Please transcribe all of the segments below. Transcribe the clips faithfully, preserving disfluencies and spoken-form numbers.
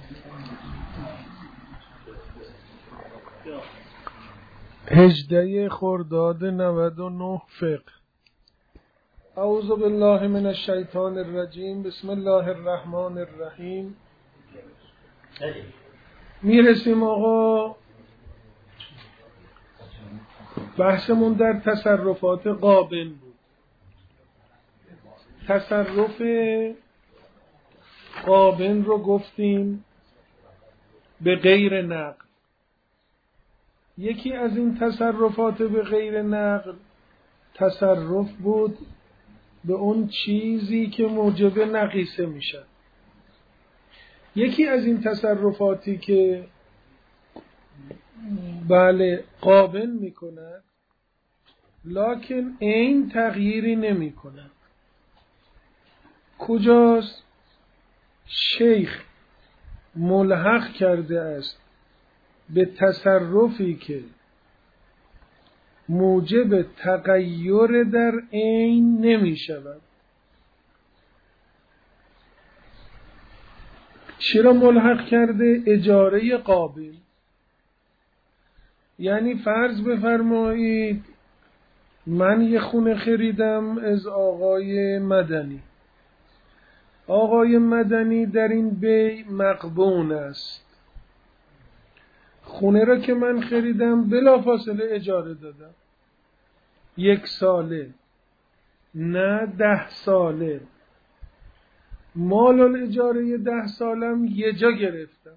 هجده خرداد نود و نه فقه. اعوذ بالله من الشیطان الرجیم. بسم الله الرحمن الرحیم. میرسیم آقا بحثمون در تصرفات قابل بود. تصرف قابل رو گفتیم به غیر نقل. یکی از این تصرفات به غیر نقل تصرف بود به اون چیزی که موجب نقیصه میشه. یکی از این تصرفاتی که بله قابل میکنه لکن این تغییری نمیکنه. کجاست؟ شیخ ملحق کرده است به تصرفی که موجب تغییر در عین نمی شود. چرا ملحق کرده؟ اجاره قابل. یعنی فرض بفرمایید من یه خونه خریدم از آقای مدنی. آقای مدنی در این بی مغبون است. خونه را که من خریدم بلافاصله اجاره دادم، یک ساله نه ده ساله. مال الاجاره ده سالم یه جا گرفتم.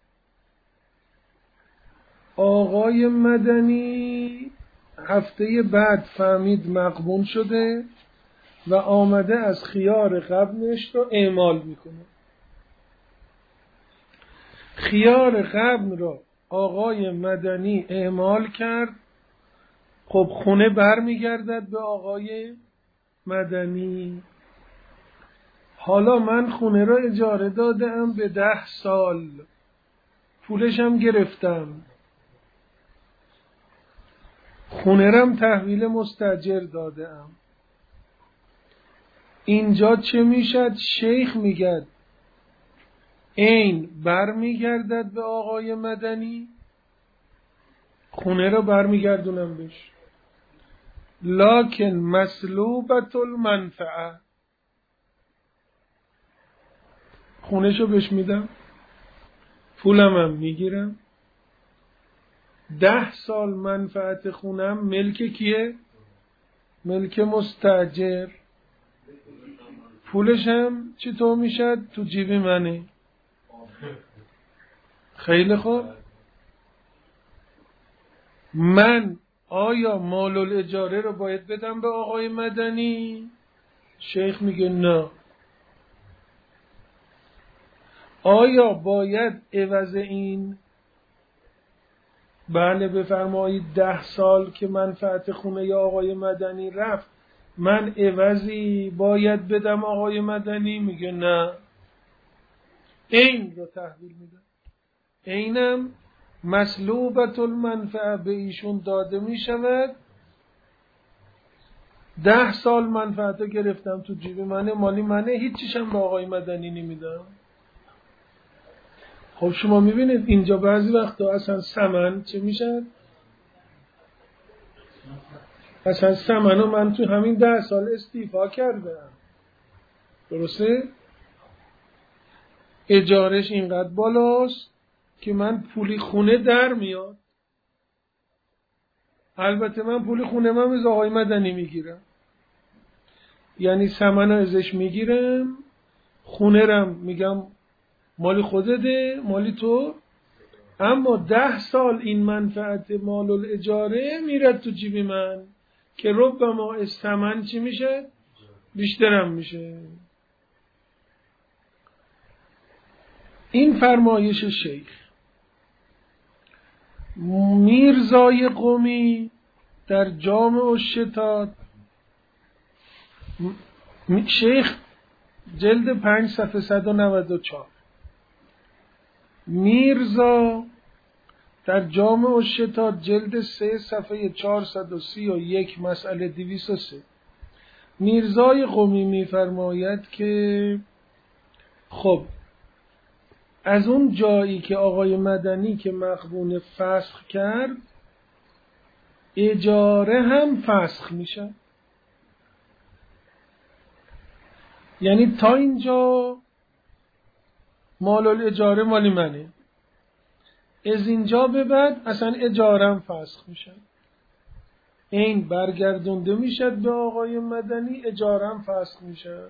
آقای مدنی هفته بعد فهمید مغبون شده و آمده از خیار قبلش رو اعمال میکنه. خیار قبل رو آقای مدنی اعمال کرد. خب خونه بر میگردد به آقای مدنی. حالا من خونه را اجاره دادم به ده سال، پولشم گرفتم، خونه رم تحویل مستاجر دادم. اینجا چه میشد؟ شیخ میگد این بر میگردد به آقای مدنی، خونه را بر میگردونم بهش، لکن مسلوبت المنفعه، خونه شو بهش میدم، پولم هم میگیرم، ده سال منفعت خونم ملک کیه؟ ملک مستاجر. پولش هم چطور میشد؟ تو جیب منه. خیلی خوب. من آیا مال الاجاره رو باید بدم به آقای مدنی؟ شیخ میگه نه. آیا باید عوض این بله بفرمایید ده سال که منفعت خونه یا آقای مدنی رفت من عوضی باید بدم آقای مدنی؟ میگه نه، این رو تحویل میدم. اینم مسلوبت المنفعه به ایشون داده میشود. ده سال منفعت رو گرفتم تو جیب منه، مالی منه، هیچیشم به آقای مدنی نمیدم. خب شما میبینید اینجا بعضی وقتا اصلا ثمن چه میشه؟ اصلا ثمن رو من تو همین ده سال استیفا کردم. درسته؟ اجارش اینقدر بالاست که من پولی خونه در میاد. البته من پولی خونه من از آقای مدنی میگیرم، یعنی ثمن رو ازش میگیرم، خونه رم میگم مالی خودته، مالی تو، اما ده سال این منفعت مال الاجاره میرد تو جیبی من که ربما از ثمن چی میشه؟ بیشترم میشه. این فرمایش شیخ. میرزای قمی در جامع الشتات، شیخ جلد پنج صفحه صد و نود و چهار، میرزا در جامع الشتات جلد سه صفحه چهارصد و سی و یک مسئله دویست و سه، میرزای قمی میفرماید که خب از اون جایی که آقای مدنی که مقبون فسخ کرد، اجاره هم فسخ میشه. یعنی تا اینجا مال الاجاره مالی منه، از اینجا به بعد اصلا اجارم فسخ میشه، این برگردونده میشه به آقای مدنی، اجارم فسخ میشه.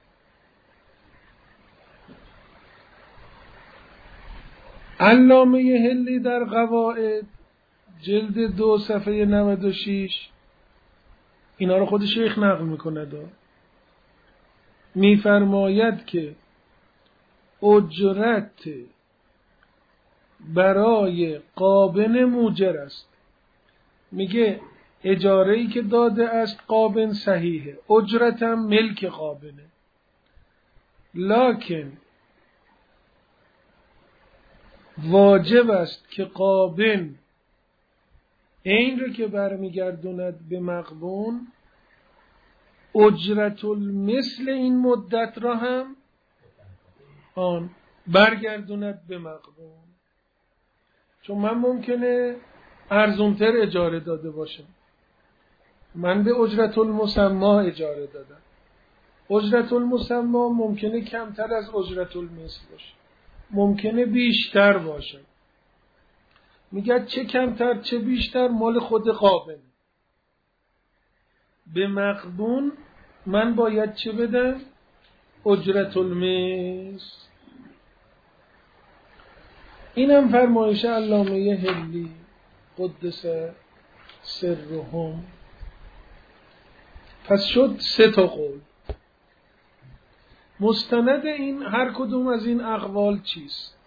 علامه هلی در قواعد جلد دو صفحه نود و شش اینا رو خود شیخ نقل میکنه دا میفرماید که اجرت برای قابن موجر است. میگه اجاره‌ای که داده است قابن صحیحه، اجرتم ملک قابنه، لکن واجب است که قابن این رو که برمیگردوند به مقبون اجرت المثل این مدت را هم آن برگردوند به مقبون. چون من ممکنه ارزونتر اجاره داده باشم، من به اجرت المسما اجاره دادم، اجرت المسما ممکنه کمتر از اجرت المثل باشه، ممکنه بیشتر باشه. میگه چه کمتر چه بیشتر مال خود قابل. به مقبون من باید چه بدم؟ اجرت المثل. اینم فرمایش علامه هلی قدس سرهم. پس شد سه تا قول. مستند این هر کدوم از این اقوال چیست؟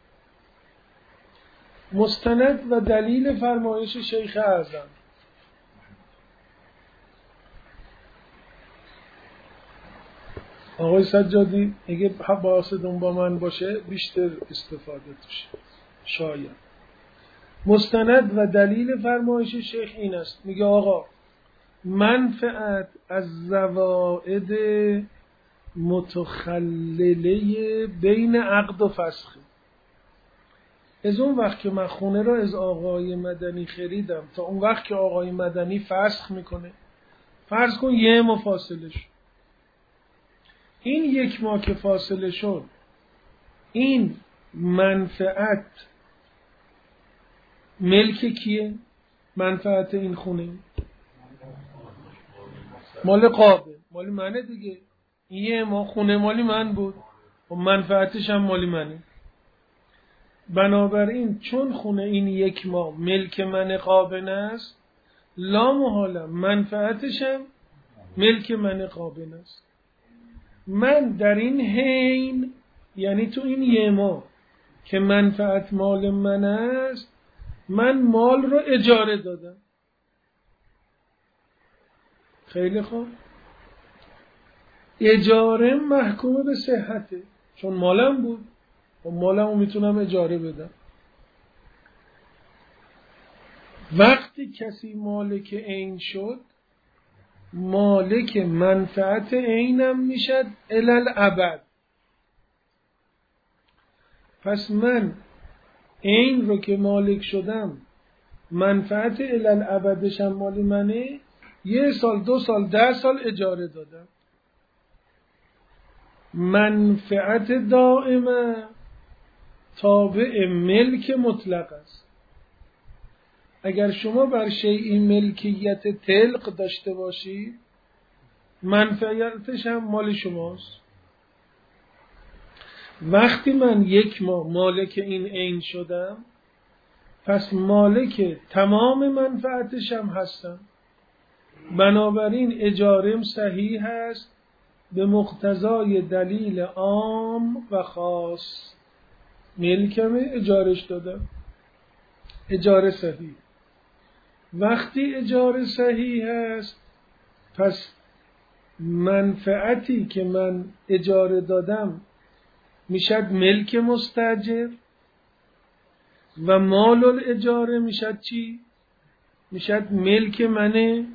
مستند و دلیل فرمایش شیخ اعظم. آقای سجادی اگه حواستون با من باشه بیشتر استفاده توشه شاید. مستند و دلیل فرمایش شیخ این است، میگه آقا منفعت از زوائد متخلله بین عقد و فسخ. از اون وقت که من خونه را از آقای مدنی خریدم تا اون وقت که آقای مدنی فسخ میکنه، فرض کن یه ماه فاصله شد، این یک ماه که فاصله شد این منفعت ملک کیه؟ منفعت این خونه مال قابل، مالی منه دیگه. یه ماه خونه مالی من بود و منفعتش هم مالی منه. بنابراین چون خونه این یک ماه ملک من قابل است، لا محاله منفعتش هم ملک من قابل است. من در این حین، یعنی تو این یه ماه که منفعت مال من است، من مال رو اجاره دادم. خیلی خوب، اجاره محکومه به صحته، چون مالم بود و مالم رو میتونم اجاره بدم. وقتی کسی مالک عین شد، مالک منفعت عینم میشد الالابد. پس من عین رو که مالک شدم، منفعت الالابدشم مالی منه، یه سال دو سال ده سال اجاره دادم. منفعت دائمه تابع ملک مطلق است. اگر شما بر شیئی ملکیت طلق داشته باشید، منفعتش هم مال شماست. وقتی من یک ماه مالک این عین شدم، پس مالک تمام منفعتش هم هستم. بنابراین اجارم صحیح هست به مقتضای دلیل عام و خاص. ملکم اجارش دادم، اجاره صحیح. وقتی اجاره صحیح هست، پس منفعتی که من اجاره دادم میشد ملک مستاجر و مال الاجاره میشد چی؟ میشد ملک من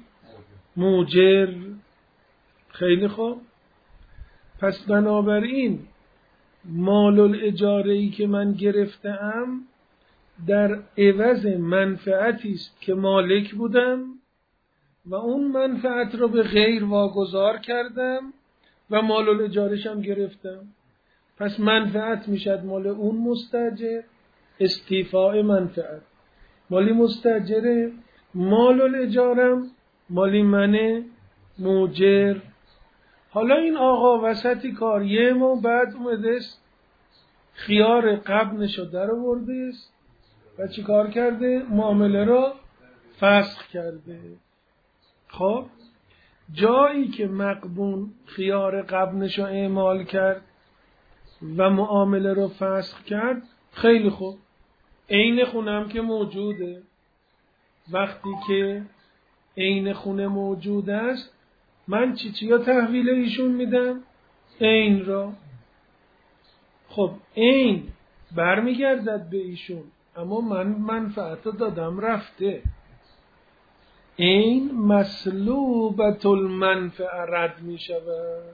موجر. خیلی خوب. پس بنابراین مال الاجاره‌ای که من گرفتم در عوض منفعتی است که مالک بودم و اون منفعت رو به غیر واگذار کردم و مال الاجاره‌ش هم گرفتم. پس منفعت میشد مال اون مستاجر، استیفاء منفعت مالی مستاجره، مال الاجارم مالی منه موجر. حالا این آقا وسطی کار یه ما بعد اومده است خیار قبنشو در آورده است و چی کار کرده؟ معامله را فسخ کرده. خب جایی که مقبون خیار قبنشو اعمال کرد و معامله رو فسخ کرد، خیلی خوب، عین خونم که موجوده. وقتی که عین خونه موجود است، من چی چی یا تحویل ایشون میدم؟ عین را. خب عین برمیگردد به ایشون، اما من منفعت دادم رفته. عین مسلوبت المنفعه رد می شود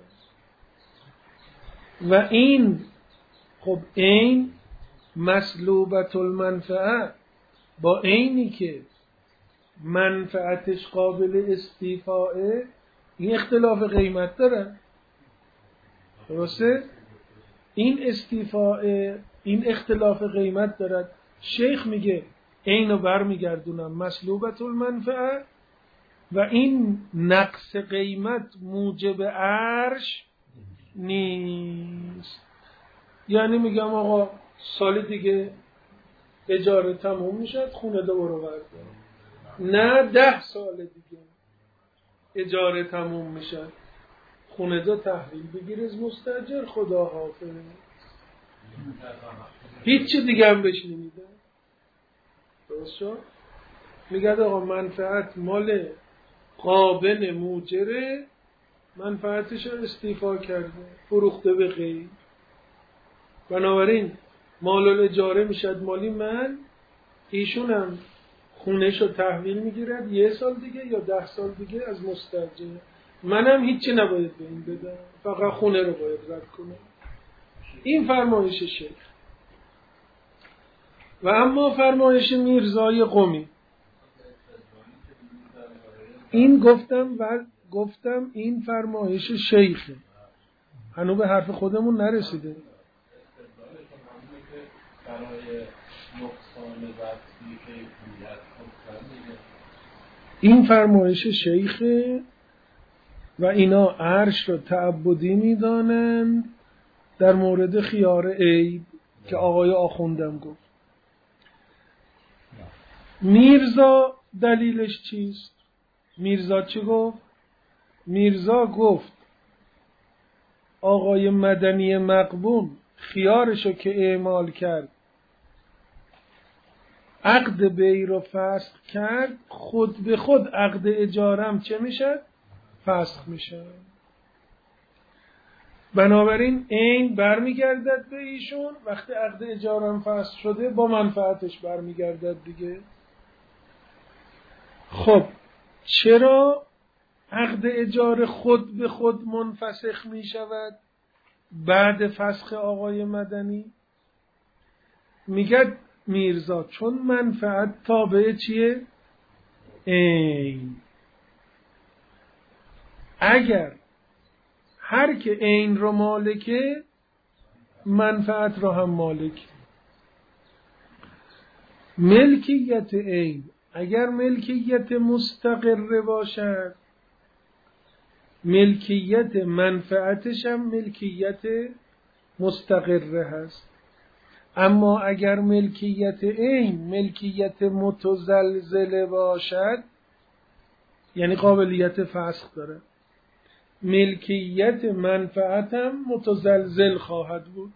و این خب عین مسلوبت المنفعه با عینی که منفعتش قابل استیفائه، این اختلاف قیمت داره. درسته؟ این استیفائه، این اختلاف قیمت دارد. شیخ میگه اینو برمیگردونم مسلوبت المنفعه و این نقص قیمت موجب عرش نیست. یعنی میگم آقا سال دیگه اجاره تموم میشد، خونه دو برو برده. نه ده سال دیگه اجاره تموم میشد، خونه دو تحویل بگیر از مستاجر، خدا حافظ. هیچ دیگه هم بهش نمیده. درست شد؟ میگه آقا منفعت مال قابل موجره، منفعتش رو استیفا کرده، فروخته به غیر. بنابراین مال الاجاره میشد مالی من، ایشون هم خونش رو تحویل میگیرد یه سال دیگه یا ده سال دیگه از مستاجر. منم هیچی نباید به این بدم، فقط خونه رو باید رد کنم. این فرمایش شیخ. و اما فرمایش میرزای قمی، این گفتم و گفتم این فرمایش شیخه، هنوز به حرف خودمون نرسیده. این فرمایش شیخه و اینا عرش رو تعبدی میدانند در مورد خیار عیب که آقای آخوندم گفت. میرزا دلیلش چیست؟ میرزا چی گفت؟ میرزا گفت آقای مدنی مقبون خیارشو که اعمال کرد، عقد بی رو فسخ کرد، خود به خود عقد اجارم چه میشه؟ فسخ میشه. بنابراین این برمیگردد به ایشون، وقتی عقد اجارم فسخ شده با منفعتش برمیگردد دیگه. خب چرا عقد اجاره خود به خود منفسخ می شود بعد فسخ آقای مدنی؟ میگه میرزا چون منفعت تابع چیه؟ عین. اگر هر که عین رو مالکه، منفعت رو هم مالک. ملکیت عین اگر ملکیت مستقر باشد، ملکیت منفعتش هم ملکیت مستقره هست. اما اگر ملکیت عین ملکیت متزلزله باشد، یعنی قابلیت فسخ داره، ملکیت منفعت هم متزلزل خواهد بود.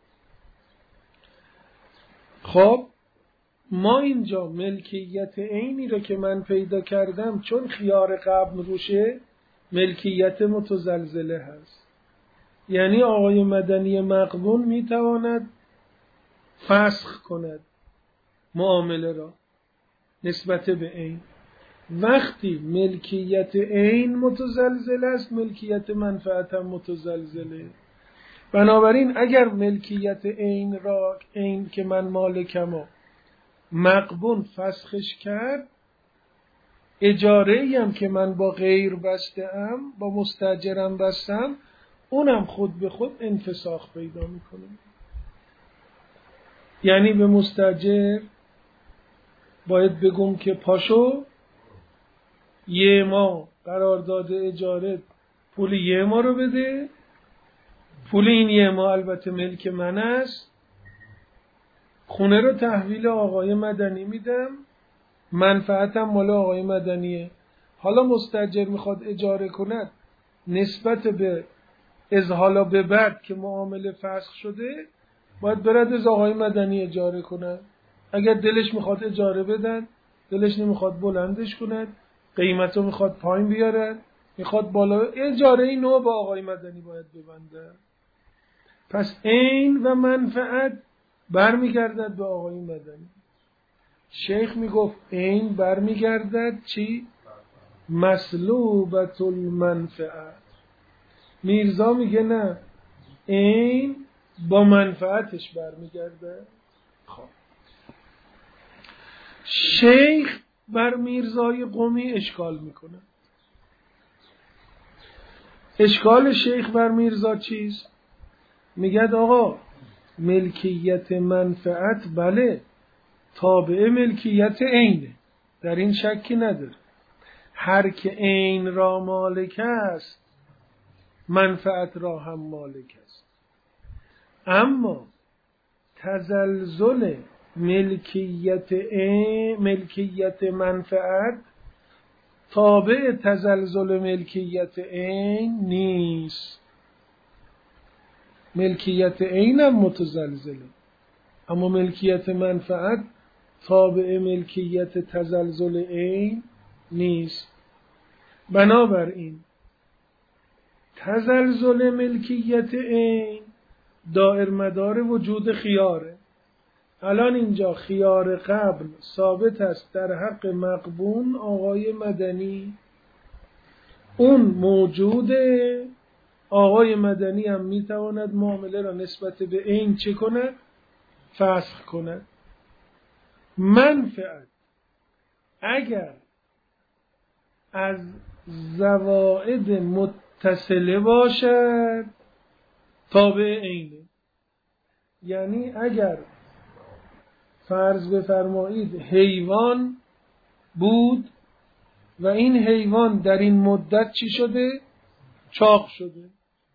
خب ما اینجا ملکیت عینی رو که من پیدا کردم، چون خیار قبل روشه ملکیت متزلزله هست. یعنی آقای مدنی مقبون میتواند فسخ کند معامله را نسبت به عین. وقتی ملکیت عین متزلزل است، ملکیت منفعت هم متزلزله. بنابراین اگر ملکیت عین را، عین که من مالکم و مغبون فسخش کرد، اجاره ای هم که من با غیر بسته ام، با مستاجرم بستم، اونم خود به خود انفساخ پیدا میکنه. یعنی به مستاجر باید بگم که پاشو یه ماه قرارداد اجاره پول یه ماه رو بده، پول این یه ماه البته ملک من است، خونه رو تحویل آقای مدنی میدم، منفعتم مال آقای مدنیه. حالا مستاجر میخواد اجاره کند، نسبت به از حالا به بعد که معامله فسخ شده باید برد از آقای مدنی اجاره کند. اگر دلش میخواد اجاره بدن، دلش نمیخواد بلندش کند، قیمتو میخواد پایین بیارد، میخواد بالا، اجاره ای نو با آقای مدنی باید ببنده. پس عین و منفعت برمیگردد به آقای مدنی. شیخ میگفت عین برمیگردد چی؟ مسلوبت المنفعت. میرزا میگه نه، عین با منفعتش برمیگرده. خب شیخ بر میرزای قمی اشکال میکنه. اشکال شیخ بر میرزا چیست؟ میگه آقا ملکیت منفعت بله تابع ملکیت عینه، در این شکی نداره. هر که عین را مالک است منفعت را هم مالک است. اما تزلزل ملکیت عین، ملکیت منفعت تابع تزلزل ملکیت عین نیست. ملکیت عین هم متزلزله، اما ملکیت منفعت تابع ملکیت تزلزل عین نیست. بنابراین تزلزل ملکیت عین دائر مدار وجود خیاره. الان اینجا خیار قبل ثابت است در حق مغبون آقای مدنی، اون موجوده. آقای مدنی هم میتواند معامله را نسبت به عین چه کند؟ فسخ کند. منفعت اگر از زوائد متصله باشد تابع عینه. یعنی اگر فرض بفرمایید حیوان بود و این حیوان در این مدت چی شده؟ چاق شده،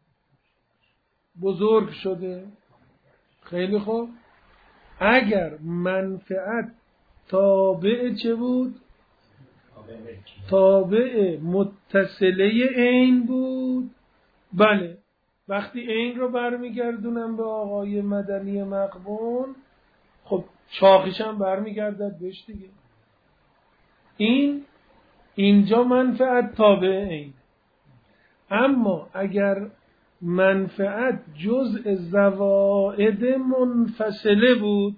بزرگ شده. خیلی خوب، اگر منفعت تابع چه بود؟ تابع متصله عین بود. بله، وقتی عین رو برمیگردونم به آقای مدنی مغبون، خب چاقیش هم برمیگردد بهش دیگه. این اینجا منفعت تابع عین. اما اگر منفعت جزء زوائد منفصله بود،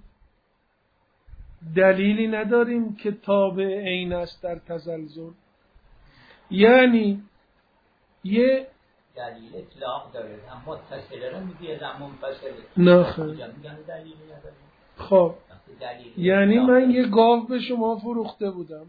دلیلی نداریم که تابع عین است در تزلزل. یعنی یه دلیل اطلاق داره، اما متصله رو میگه از منفصله. نه خیلی. خب یعنی من یه گاو به شما فروخته بودم،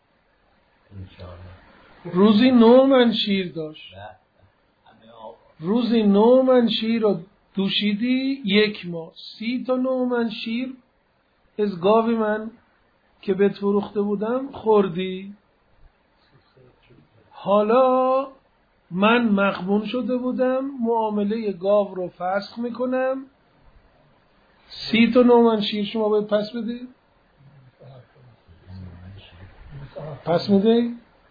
روزی نو من شیر داشت، روزی نو من شیر رو دوشیدی، یک ماه سی تا نو من شیر از گاو من که بهت فروخته بودم خوردی. حالا من مغبون شده بودم، معامله گاو رو فسخ میکنم، سی تا نو من شیر شما باید پس بده. پس میده؟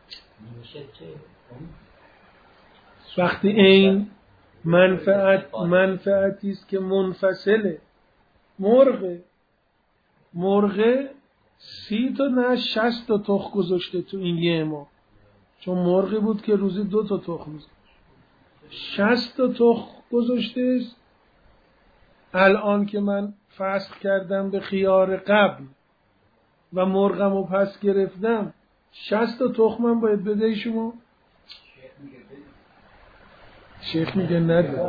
وقتی این منفعت منفعتی است که منفصله. مرغ مرغ سی تا نه شصت تا تخم گذاشته تو این یه ماه، چون مرغی بود که روزی دو تا تخم میزد. شصت تا تخم گذاشته. الان که من فسخ کردم به خیار قبل و مرغم رو پس گرفتم، شصت تا تخمم باید بده شما. شیخ میگه نده.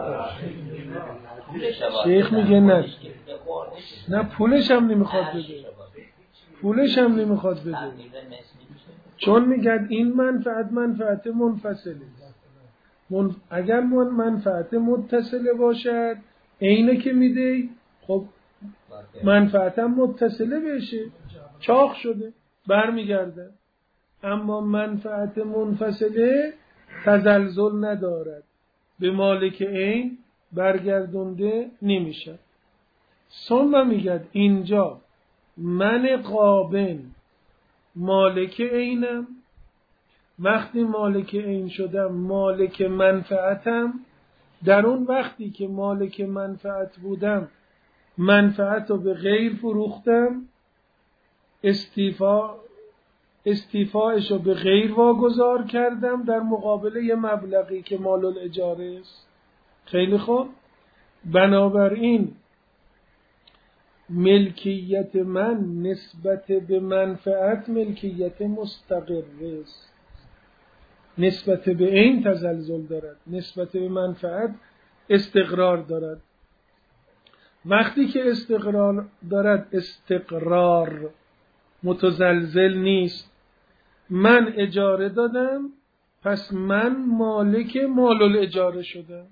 شیخ میگه نده. نه پولش هم نمیخواد بده. پولش هم نمیخواد بده. چون میگن این منفعت منفعت منفصله. من... اگر من منفعت متصله باشد اینه که میده، خب منفعت هم متصله بشه، چاق شده برمیگرده. اما منفعت منفصله تزلزل ندارد، به مالک عین برگردونده نمیشه. ثم میگد اینجا من قابل مالک عینم، وقتی مالک عین شدم مالک منفعتم. در اون وقتی که مالک منفعت بودم منفعت رو به غیر فروختم، استیفا استیفایش رو به غیر واگذار کردم در مقابل یه مبلغی که مال الاجاره است. خیلی خوب، بنابراین ملکیت من نسبت به منفعت ملکیت مستقره است. نسبت به این تزلزل دارد، نسبت به منفعت استقرار دارد. وقتی که استقرار دارد استقرار متزلزل نیست. من اجاره دادم، پس من مالک مال الاجاره شدم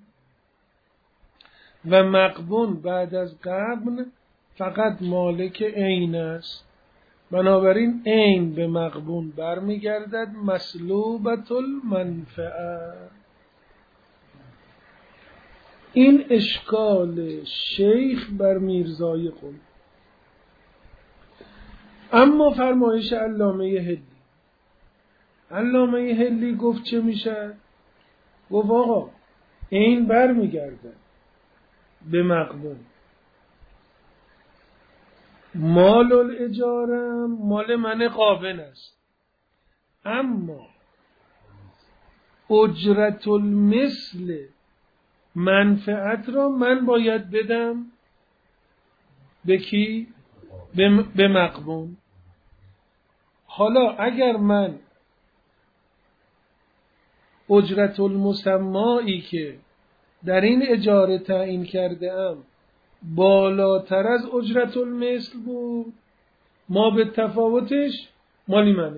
و مغبون بعد از غبن فقط مالک عین است. بنابراین عین به مغبون برمیگردد مسلوبة المنفعه. این اشکال شیخ بر میرزای قم. اما فرمایش علامه هلی، علامه هلی گفت چه میشه؟ گفت آقا این برمیگرده به مغبون. مال الاجاره مال من قابل است، اما اجرت المثل منفعت را من باید بدم به کی؟ به مغبون. حالا اگر من اجرت المسمایی که در این اجاره تعیین کرده ام بالاتر از اجرت المثل بود، ما به تفاوتش مالی منه.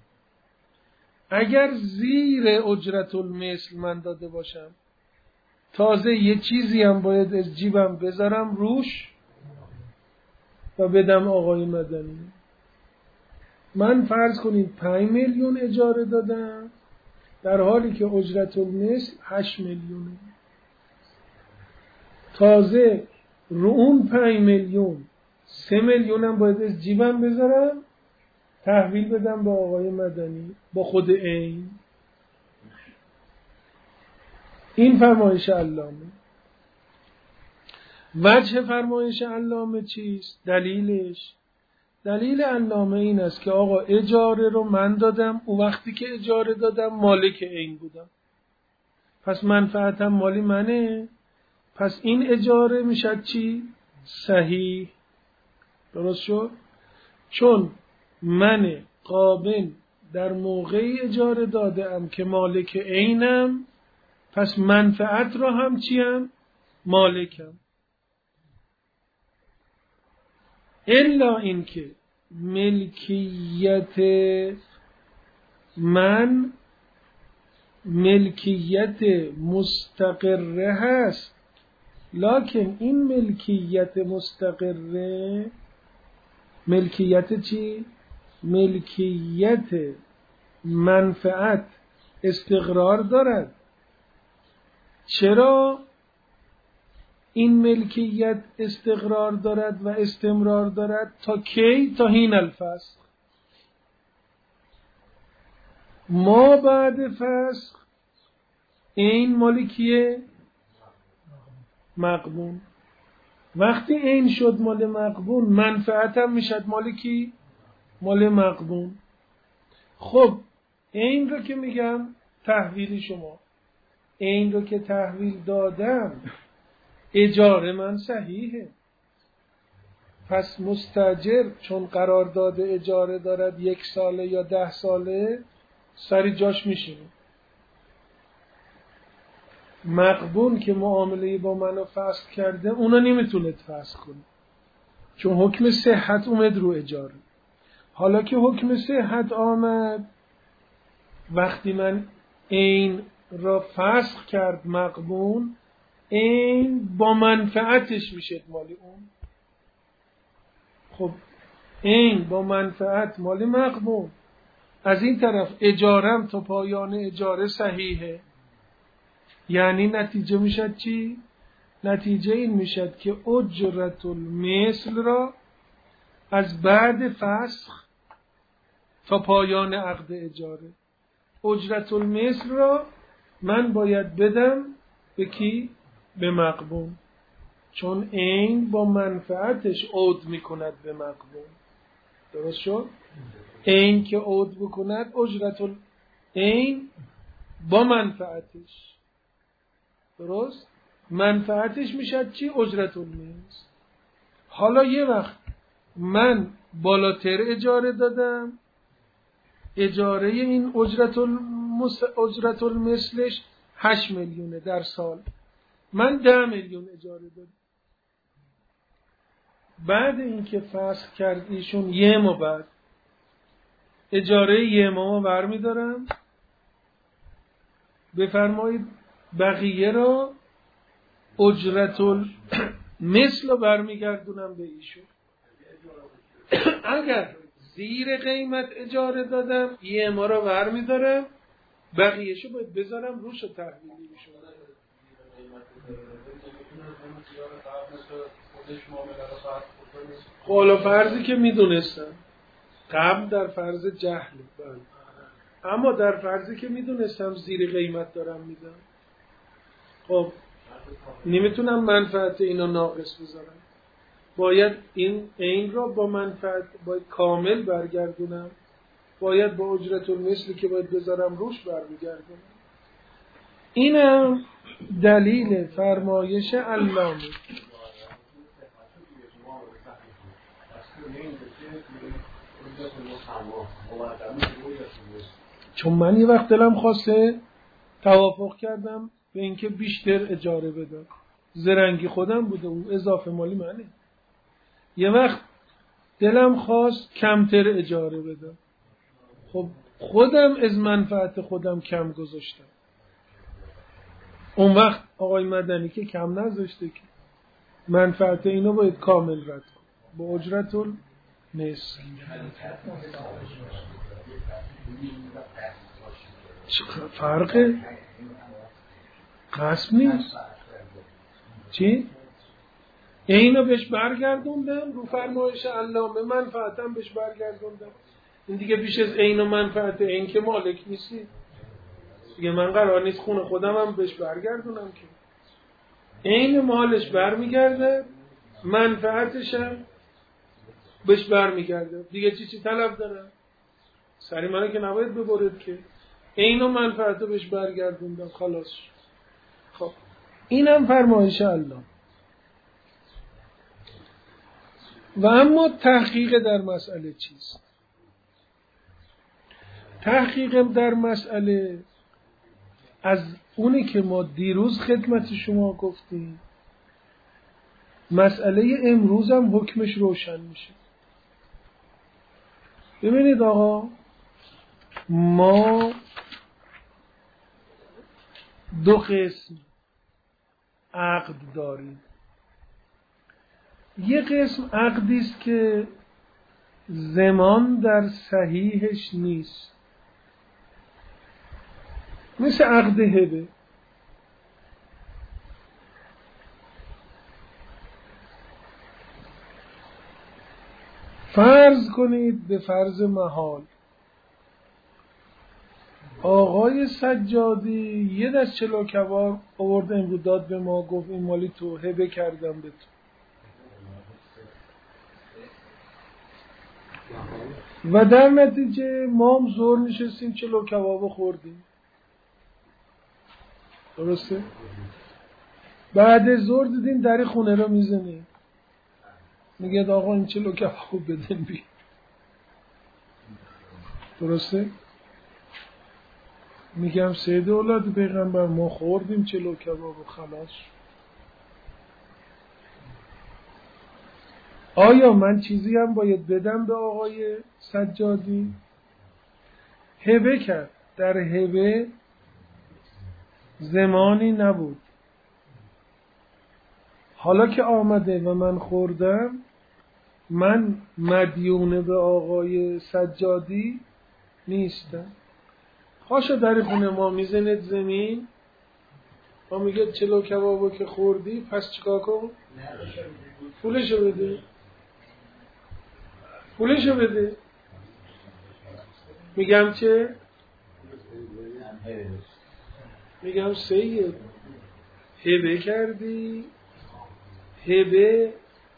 اگر زیر اجرت المثل من داده باشم، تازه یه چیزی هم باید از جیبم بذارم روش و بدم آقای مدنی. من فرض کنید پنج میلیون اجاره دادم، در حالی که اجرت المثل هشت میلیونه. تازه رو اون پنج میلیون سه میلیونم باید از جیبم بذارم تحویل بدم به آقای مدنی با خود عین. این فرمایش علامه. وجه فرمایش علامه چیست؟ دلیلش دلیل علامه این است که آقا اجاره رو من دادم، او وقتی که اجاره دادم مالک عین بودم، پس منفعتم مالی منه، پس این اجاره میشد چی؟ صحیح. درست شد؟ چون من قابل در موقعی اجاره دادم که مالک عینم، پس منفعت را هم چیم؟ مالکم. الا اینکه ملکیت من ملکیت مستقره هست، لکن این ملکیت مستقره ملکیت چی؟ ملکیت منفعت استقرار دارد. چرا این ملکیت استقرار دارد و استمرار دارد؟ تا کی؟ تا حین الفسخ. ما بعد فسخ این مالکیه مغبون. وقتی این شد مال مغبون، منفعت هم میشد مالکی مال مغبون. خب این رو که میگم تحویل شما، این رو که تحویل دادم، اجاره من صحیحه. پس مستاجر چون قرارداد اجاره دارد یک ساله یا ده ساله، سری جاش میشینه. مغبون که معامله با منو فسخ کرده اونو نمیتونید فسخ کنه، چون حکم صحت اومد رو اجاره. حالا که حکم صحت آمد، وقتی من عین را فسخ کرد مغبون، عین با منفعتش میشه مالی اون. خب عین با منفعت مالی مغبون، از این طرف اجارم تا پایان اجاره صحیحه. یعنی نتیجه میشد چی؟ نتیجه این میشد که اجرت المثل را از بعد فسخ تا پایان عقد اجاره، اجرت المثل را من باید بدم به کی؟ به مغبون، چون عین با منفعتش عود میکند به مغبون. درست شد؟ عین که عود بکند، اجرت العین با منفعتش. درست؟ منفعتش میشد چی؟ اجرت المثل. حالا یه وقت من بالاتر اجاره دادم، اجاره این اجرت المس... اجرت المثلش هشت میلیونه در سال، من ده میلیون اجاره دادم. بعد اینکه فسخ کرد ایشون یه ماه بعد، اجاره یه ماه برمی دارم، بفرمایید بقیه را اجرت المثل رو برمی گردونم به ایشون. اگر زیر قیمت اجاره دادم یه ماه را برمی دارم، بقیهشو باید بذارم روش و تحویلی ایشون. حالا فرضی که میدونستم، قبل در فرض جهل، بله، اما در فرضی که میدونستم زیر قیمت دارم میدم، خب نمیتونم منفعت اینو ناقص بذارم، باید این عین را با منفعت باید کامل برگردونم، باید با اجرت المثلی که باید بذارم روش برمیگردونم. اینم دلیل فرمایش علامه. چون من یه وقت دلم خواسته توافق کردم به اینکه بیشتر اجاره بدم، زرنگی خودم بوده، اون اضافه مالی منه. یه وقت دلم خواست کمتر اجاره بدم، خب خودم از منفعت خودم کم گذاشتم. اون وقت آقای مدنی که کم نذاشته، که منفعت اینو باید کامل رد کن با اجرت المثل. فرق قسم نیست. چی؟ اینو بهش برگردوندم رو فرمایش علامه، منفعتم بهش برگردوندم. این دیگه بیش از عین و منفعت این که مالک نیستی دیگه، من قرار نیست خونه خودم هم بهش برگردونم که عین مالش برمیگرده، منفعتش هم بهش برمیگرده دیگه. چی چی طلب دارم؟ سری منو که نباید ببرد که، عین و منفعت رو بهش برگردوندم خلاص. خب اینم فرمایش الله. و اما تحقیق در مسئله چیست؟ تحقیق در مسئله از اونی که ما دیروز خدمت شما گفتیم، مسئله امروز هم حکمش روشن میشه. ببینید آقا، ما دو قسم عقد داریم. یه قسم عقدی است که زمان در صحیحش نیست، مثل عقد هبه. فرض کنید به فرض محال آقای سجادی یه دست چلو کباب آورد امروز داد به ما، گفت این مالی تو، هبه کردم به تو. و در نتیجه ما هم زور نشستیم چلو کباب خوردیم. درسته؟ بعد زور دیدیم در خونه رو میزنیم، میگه آقا این چلو کباب بدن بی. درسته؟ میگم سید اولاد پیغمبر ما خوردیم چلو کباب و خلاص. آیا من چیزی هم باید بدم به آقای سجادی؟ هبه کرد. در هبه زمانی نبود. حالا که آمده و من خوردم، من مدیون به آقای سجادی نیستم. پاشو در خونه ما میزنید زمین، ما میگه چلو کبابو که خوردی پس چیکار کن؟ پولشو بده، پولشو بده. میگم چه؟ میگم سید هبه کردی، هبه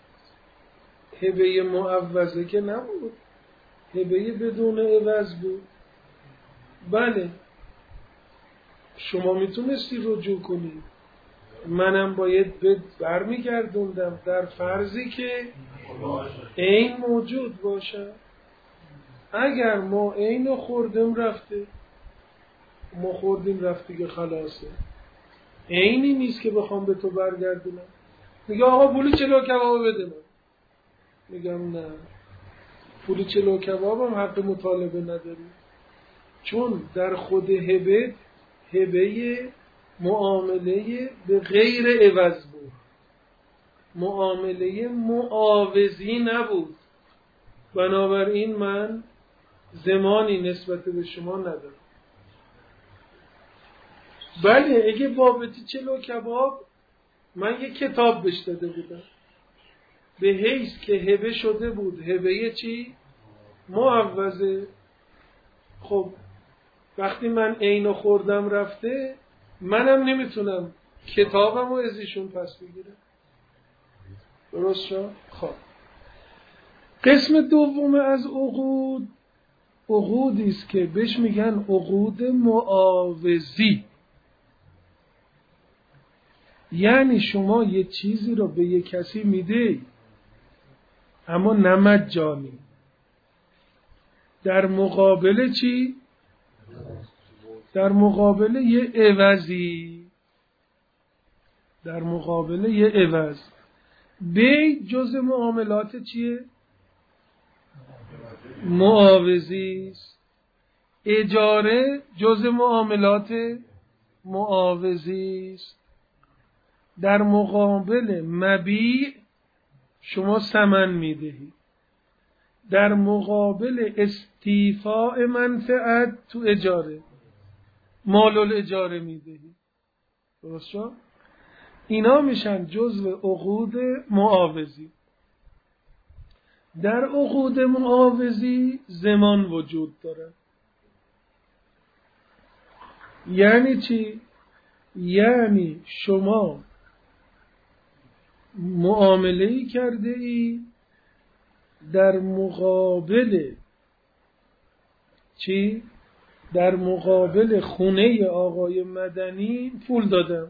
هبه معوضه که نبود، هبه بدون عوض بود. بله شما میتونستی رجوع کنی، منم باید بد برمیگردوندم در فرضی که عین موجود باشه. اگر ما عین خوردم رفته، ما خوردیم رفتی که خلاصه، عینی نیست که بخوام به تو برگردونم. میگه آقا پولی چلو کباب بده من. میگم نه، پولی چلو کباب هم حق مطالبه نداری، چون در خود هبه هبه معامله به غیر عوض بود، معامله معاوضی نبود. بنابراین من زمانی نسبت به شما ندارم. بله اگه بابتی چلو کباب من یک کتاب بهش داده بودم به حیث که هبه شده بود، هبه چی؟ معوضه. خب وقتی من عینو خوردم رفته، منم نمیتونم کتابمو از ایشون پس بگیرم. درست شد؟ خب قسم دوم از عقود، عقودی است که بهش میگن عقود معاوضی. یعنی شما یه چیزی رو به یه کسی میده اما نه مجانی، در مقابل چی؟ در مقابل یه عوضی، در مقابل یه عوض. بی جز معاملات چیه؟ معاوضی است. اجاره جز معاملات معاوضی است. در مقابل مبیع شما ثمن میدهی، در مقابل استیفاء منفعت تو اجاره مال الاجاره میدهی. درست شد؟ اینا میشن جزو عقود معاوضی. در عقود معاوضی زمان وجود داره. یعنی چی؟ یعنی شما معامله‌ای کرده ای در مقابل چی؟ در مقابل خونه آقای مدنی پول دادم،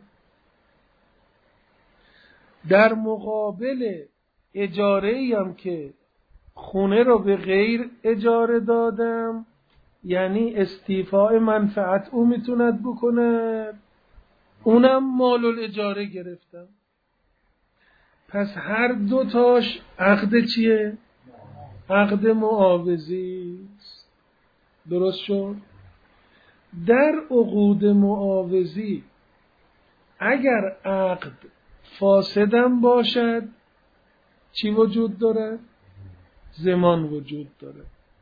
در مقابل اجاره ای هم که خونه رو به غیر اجاره دادم، یعنی استیفاء منفعت او میتوند بکند، اونم مال الاجاره گرفتم. پس هر دو تاش عقد چیه؟ عقد معاوضی است. درست شد؟ در عقود معاوضی اگر عقد فاسدم باشد چی وجود داره؟ زمان وجود داره.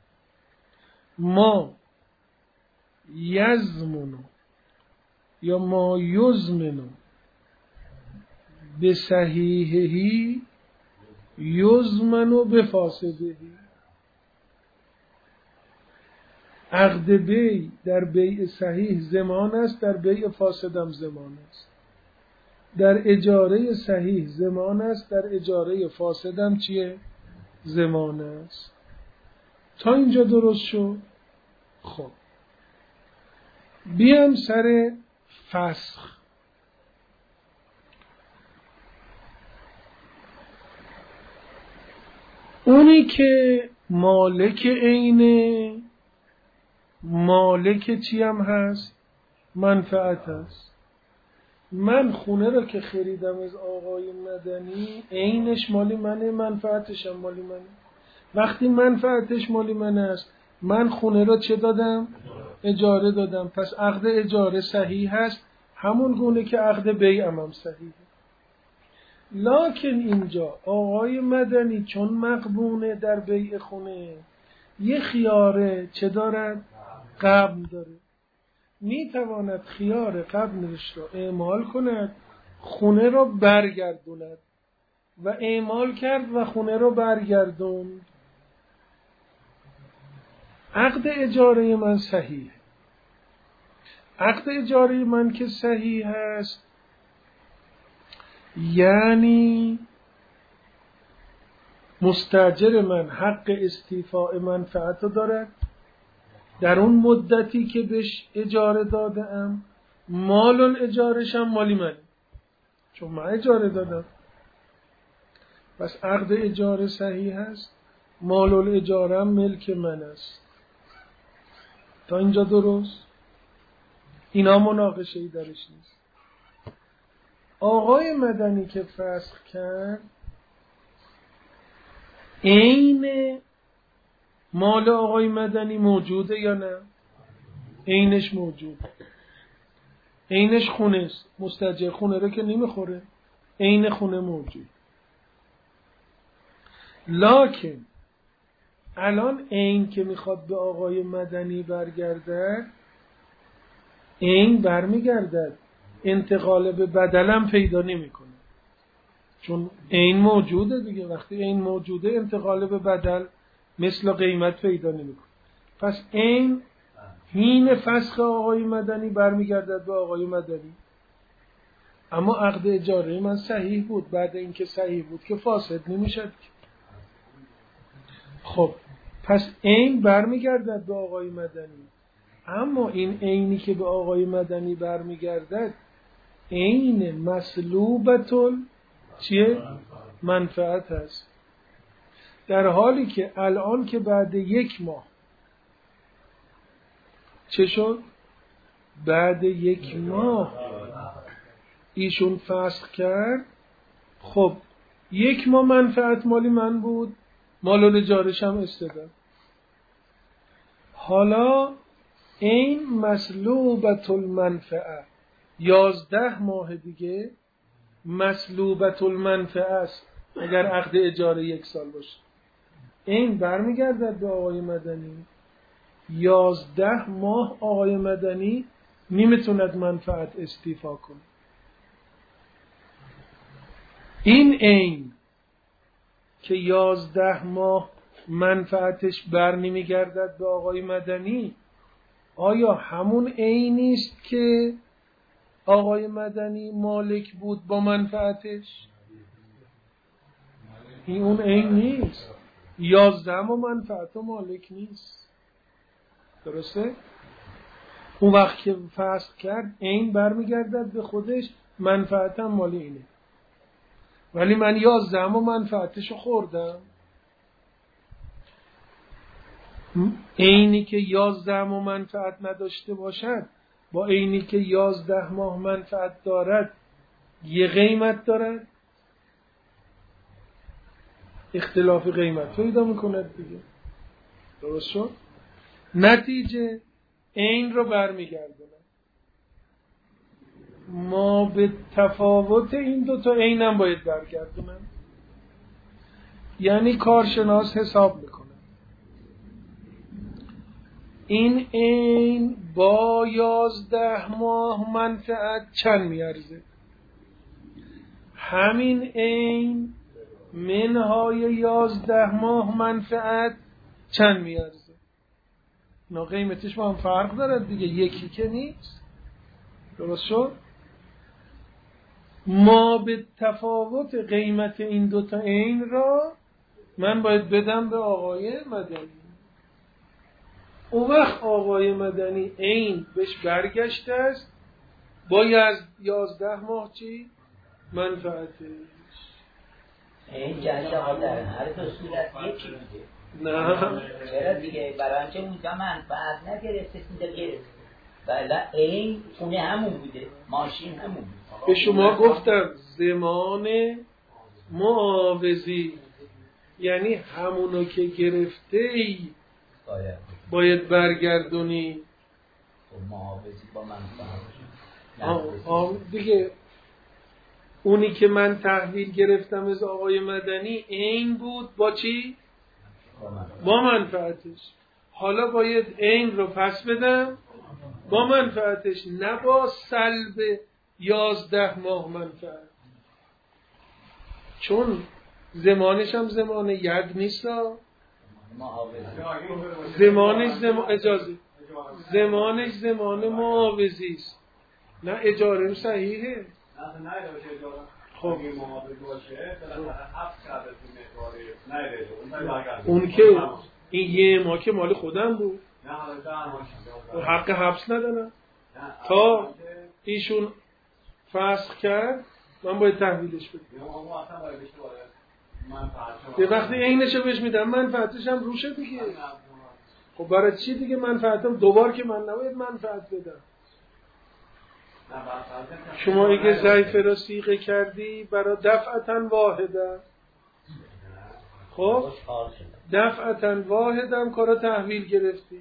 ما یزمنو یا ما یزمنو به صحیحهی یزمنو به فاسدهی. عقد بیع در بیع صحیح زمان است، در بیع فاسدم زمان است. در اجاره صحیح زمان است، در اجاره فاسدم چیه؟ زمان است. تا اینجا درست شد؟ خب بیام سر فسخ. اونی که مالک عینه، مالک چی هم هست؟ منفعت است. من خونه رو که خریدم از آقای مدنی عینش مالی منه، منفعتش هم مالی منه. وقتی منفعتش مالی من است، من خونه رو چه دادم؟ اجاره دادم. پس عقد اجاره صحیح هست، همون گونه که عقد بیع هم, هم صحیحه. لکن اینجا آقای مدنی چون مغبونه در بیع خونه، یه خیاره چه دارد؟ قبل داره. می تواند خیار قبلش را اعمال کند، خونه را برگردوند و اعمال کرد و خونه را برگردوند. عقد اجاره من صحیح. عقد اجاره من که صحیح هست، یعنی مستاجر من حق استیفاء منفعت دارد در اون مدتی که بهش اجاره دادم. مال الاجارش هم مالی منه، چون من اجاره دادم. پس عقد اجاره صحیح هست، مال الاجاره هم ملک من است. تا اینجا درست؟ اینا مناقشه ای درش نیست. آقای مدنی که فسخ کرد، عین مال آقای مدنی موجوده یا نه؟ عینش موجوده. عینش خونه است. مستاجر خونه رو که نمیخوره، عین خونه موجود. لکن الان عین که میخواد به آقای مدنی برگردد، عین برمیگردد، انتقال به بدلم پیدا نمیکنه، چون عین موجوده دیگه. وقتی عین موجوده، انتقال به بدل مثل قیمت پیدا نمیکنه. پس عین حین فسخ آقای مدنی برمیگردد به آقای مدنی. اما عقد اجاره من صحیح بود، بعد اینکه صحیح بود که فاسد نمیشد. خب پس عین برمیگردد به آقای مدنی. اما این عینی که به آقای مدنی برمیگردد، عین مسلوبت چیه؟ منفعت هست. در حالی که الان که بعد یک ماه چه شد؟ بعد یک ماه ایشون فسخ کرد. خب یک ماه منفعت مالی من بود، مال الاجارش هم استداد. حالا این مسلوبت المنفعه، یازده ماه دیگه مسلوبت المنفعه است اگر عقد اجاره یک سال باشه. این برمیگردد به آقای مدنی. یازده ماه آقای مدنی نمیتوند منفعت استیفا کنه. این عین که یازده ماه منفعتش بر نمیگردد به آقای مدنی، آیا همون عینی است که آقای مدنی مالک بود با منفعتش؟ این اون عین نیست. یازده ماه منفعت و مالک نیست. درسته؟ اون وقت که فسخ کرد عین برمیگردد به خودش، منفعتم مالی اینه. ولی من یازده ماه منفعتشو خوردم. عینی که یازده ماه منفعت نداشته باشد با عینی که یازده ماه منفعت دارد یه قیمت دارد، اختلاف قیمت پیدا میکند دیگه. درست شد؟ نتیجه عین رو برمیگردونه. ما به تفاوت این دوتا عینم باید برگردونم. یعنی کارشناس حساب میکنه این عین با یازده ماه منفعت چند میارزه، همین عین منهای یازده ماه منفعت چند میارزه. نا قیمتش با هم فرق دارد دیگه، یکی که نیست. درست شد؟ ما به تفاوت قیمت این دوتا عین را من باید بدم به آقای مدنی. اون وقت آقای مدنی عین بهش برگشته است با یازده ماه چی؟ منفعتش. این جنده ها در هر دو صورت یکی میده. نه چرا دیگه؟ برای اینکه اونجا منفعت نگرفته، اینجا گرفته. بله این خونه همون بوده، ماشین همون بوده. به شما گفتم زمان معاوضی یعنی همونو که گرفته ای باید باید برگردونی. خب معاوضی با من دیگه اونی که من تحویل گرفتم از آقای مدنی این بود با چی؟ با منفعتش. حالا باید این رو پس بدم با منفعتش، نه با سلب یازده ماه منفعت، چون زمانش هم زمان ید نیست. زمانش زمان اجازه زمانش زمان معاوضی است، نه اجاره صحیحه. خب اون که این یه ما که مال خودم بود حق حبس ندارم تا ایشون فسخ کرد من باید تحویلش بدم. یه وقتی اینشو بهش میدم منفعتش هم روشه دیگه. خب برای چی دیگه منفعتم دوبار که من نباید منفعت بدم. شما اگه ضعیف را صیغه کردی برای دفعتن واحده، خب دفعتن واحدم کارا تحویل گرفتی،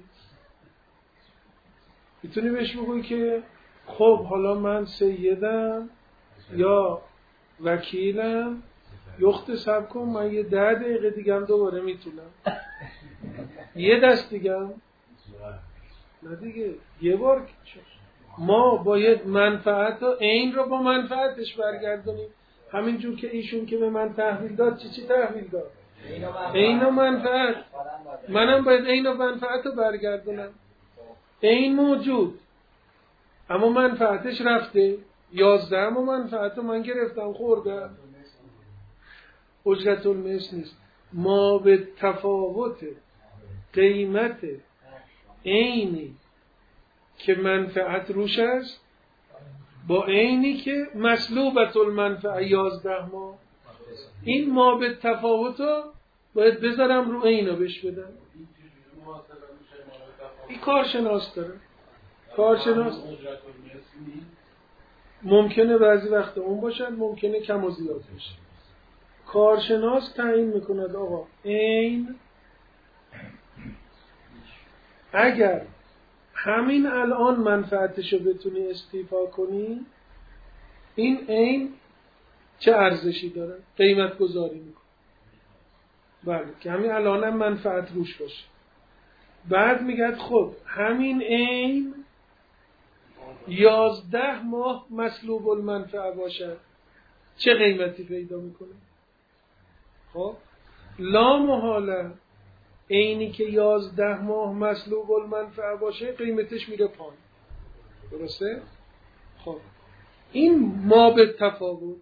میتونی بهش بگوی که خب حالا من سیدم یا وکیلم، یخت سب کن من یه ده دقیقه دیگم دوباره میتونم، یه دست دیگم نه دیگه یه بار. ما باید منفعت و عین رو با منفعتش برگردونیم. همین جور که ایشون که به من تحویل داد چی چی تحویل داد؟ عین و منفعت. منم باید عین و منفعت رو برگردونم. عین موجود اما منفعتش رفته، یازده اما منفعت رو من گرفتم خوردم. اجرت المثل نیست، ما به تفاوت قیمت عینی که منفعت روش است با عینی که مسلوبت المنفعه یازده ما، این ما به تفاوت رو باید بذارم رو عینو بش بدم. این کارشناس داره، کارشناس ممکنه بعضی وقت اون باشد، ممکنه کم و زیاد باشه. کارشناس تعیین میکند آقا عین اگر همین الان منفعتشو بتونی استیفا کنی، این عین چه ارزشی داره؟ قیمت گذاری میکنه. بله که همین الان هم منفعت روش باشه. بعد میگه خب همین عین یازده ماه مسلوب المنفعه باشد چه قیمتی پیدا میکنه؟ خب لا محاله عینی که یازده ماه مسلوب المنفعه باشه قیمتش میره پایین. درسته؟ خب این ما به تفاوت،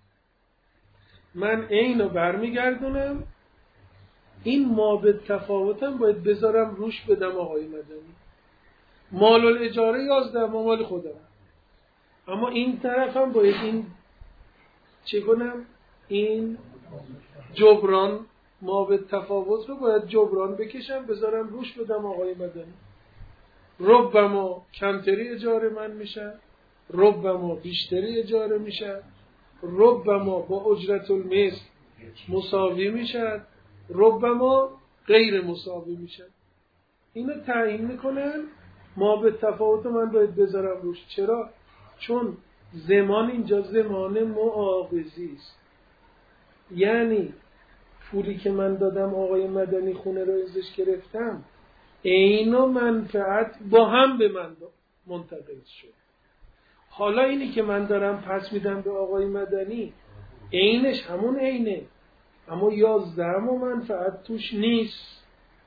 من عینو برمیگردونم، این ما به تفاوتم باید بذارم روش بدم آقای مدنی. مال الاجاره یازده ماه مال خودم، اما این طرفم باید این چه کنم؟ این جبران ما به تفاوت رو باید جبران بکشم بذارم روش بدم آقای مدنی. ربما کمتری اجاره من میشه، ربما بیشتری اجاره میشه، ربما با اجرت المثل مساوی میشه، ربما غیر مساوی میشه. اینو تعیین میکنن، ما به تفاوت من باید بذارم روش. چرا؟ چون زمان اینجا زمان معاوضی است. یعنی پولی که من دادم آقای مدنی خونه رو ازش گرفتم، عین و منفعت با هم به من منتقل شد. حالا اینی که من دارم پس میدم به آقای مدنی عینش همون عینه، اما یازدهم و منفعت توش نیست.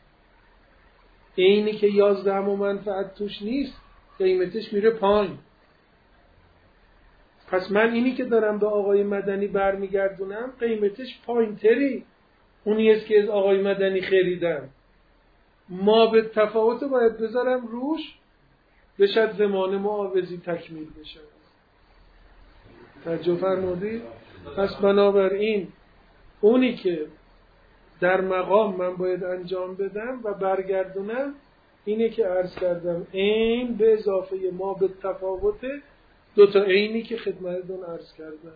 عینی که یازدهم و منفعت توش نیست قیمتش میره پایین. پس من اینی که دارم به آقای مدنی برمیگردونم قیمتش پایین تری اونی است که از آقای مدنی خریدم. ما به تفاوت باید بذارم روش بشد زمان معاوضی تکمیل بشه. توجه فرمودید؟ پس بنابراین اونی که در مقام من باید انجام بدم و برگردونم اینه که عرض کردم عین به اضافه ما به تفاوت دو تا عینی که خدمتتون عرض کردم.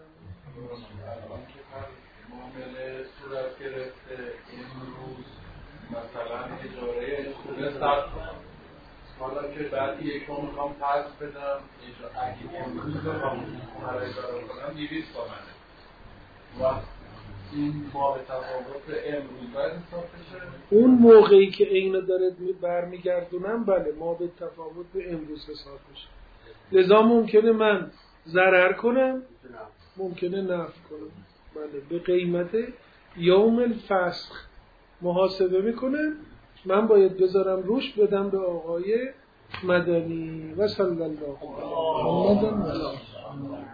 معامله صورت گرفته امروز مثلا اجاره خونه ثبت کنم، حالا که بعد یکم میخوام پس بدم، اگه امروز بخوام خونه را اجاره کنم دویست تومنه و این ما به تفاوت امروز باید حساب بشه. اون موقعی که اینو داره برمیگردونم بله ما به تفاوت به امروز حساب بشه. لذا ممکنه من ضرر کنم، ممکنه نفع کنم. بله به قیمت یوم الفسخ محاسبه میکنم، من باید بذارم روش بدم به آقای مدنی و صلی الله علیه و سلم.